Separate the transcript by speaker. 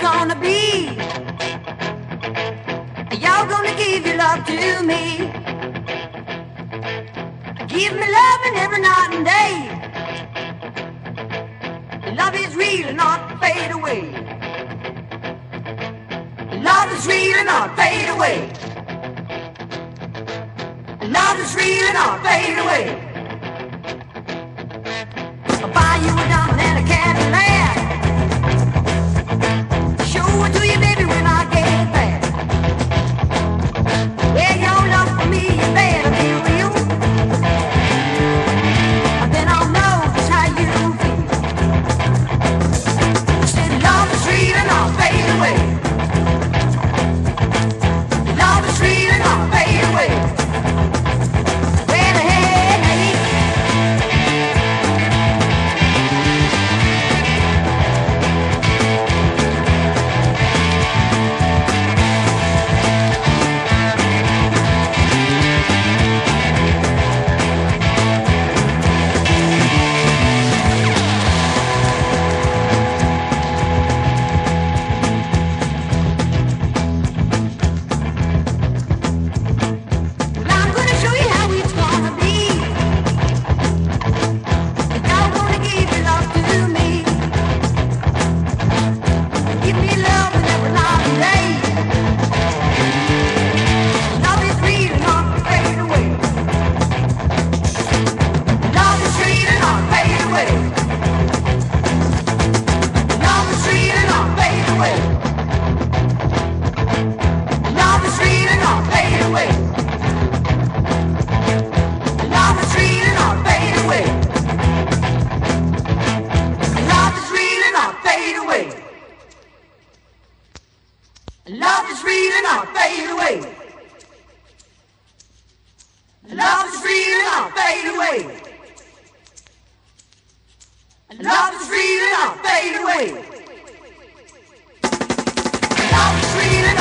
Speaker 1: gonna be. Y'all gonna give your love to me. Give me loving every night and day. Love is real and not fade away. Love is real and not fade away. Love is real and not fade away. I'll buy you a diamond and a Cadillac. Show it to you, baby, when I get back. Yeah, your love for me, you better be real. And then I'll know just how you feel. I said love is real and not fade away. Love is real and not fade away. Love is real and not fade away. Love is real and not fade away. Love is real and not fade away. Love is real and